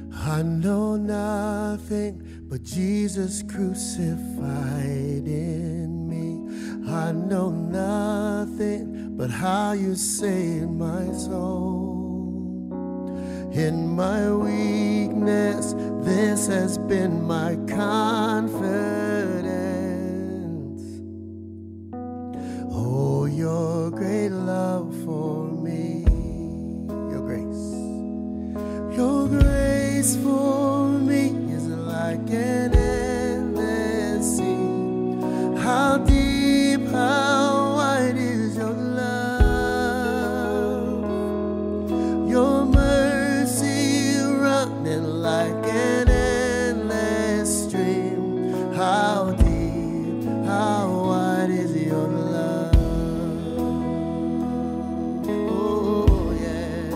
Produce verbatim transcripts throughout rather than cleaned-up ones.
I know nothing but Jesus crucified in me. I know nothing but how you saved my soul. In my weakness, this has been my confidence. Oh, your great love for me. Your grace. Your grace for me is like an endless sea. How deep, how wide is your love? Your mercy running like an endless stream. How deep, how wide is your love? Oh yeah.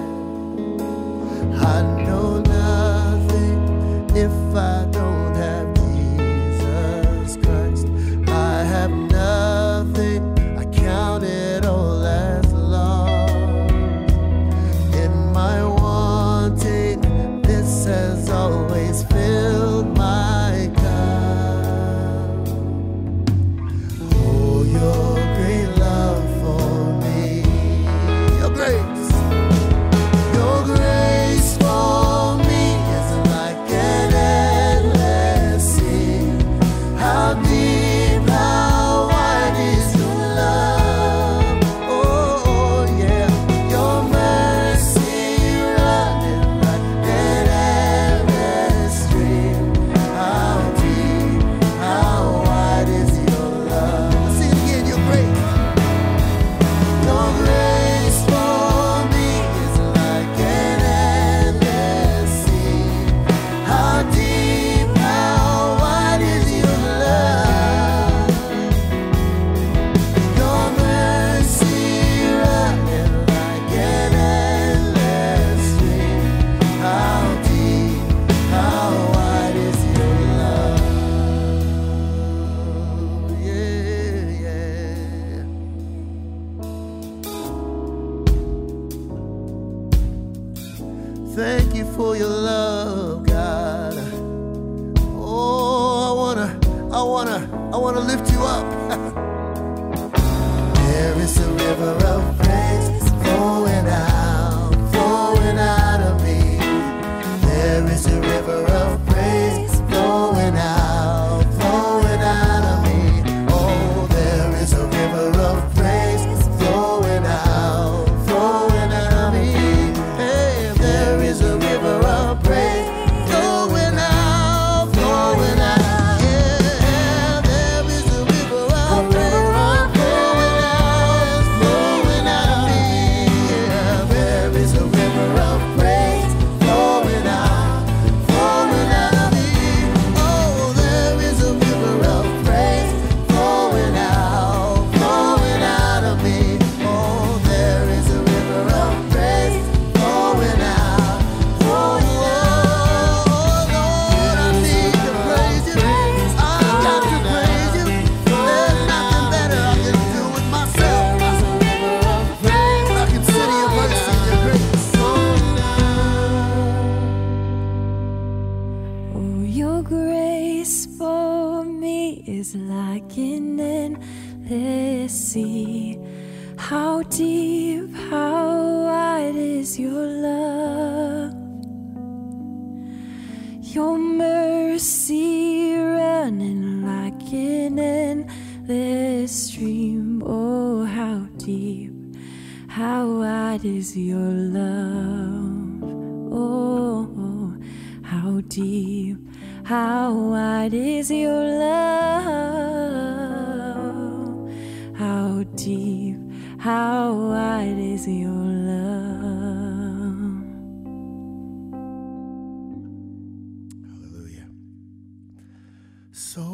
I know nothing if I don't have Jesus Christ. I have nothing, I count it all as lost. In my wanting, this has always filled my cup. Oh, your great love for me. Your grace. Your grace for me is like an endless sea. How deep, how wide is your love? Oh yeah, your mercy running like an endless stream. How deep, how wide is your love? Let's sing it again. Your grace. Your grace for me is like an endless sea. How deep, how wide is your love? Your mercy running like an endless stream. How deep, how wide is your love? Yeah, yeah. Thank you for your love, God. Oh, I wanna, I wanna, I wanna lift you up. There is a river of praise flowing out, flowing out of me. There is a river of praise flowing out, flowing out of me. Oh, there is a river of praise flowing out, flowing out of me. Hey, there is a river of praise flowing out, flowing out. Yeah, there is a river of praise flowing out, flowing out of me. Yeah, there is a river of praise flowing out, flowing out of me. Oh, there is a river of praise flowing out, flowing out of me. Oh, there is a river of praise flowing out, flowing out. Oh, Lord, I need to praise you. I've got to praise you. There's nothing better I can do with myself. I can sit in your mercy and your grace. Oh, your grace for me is like an endless sea. How deep, how wide is your love? Your mercy running like an endless stream. Oh, how deep, how wide is your love? Oh, how deep, how wide is your love? How deep, how wide is your love? Hallelujah. So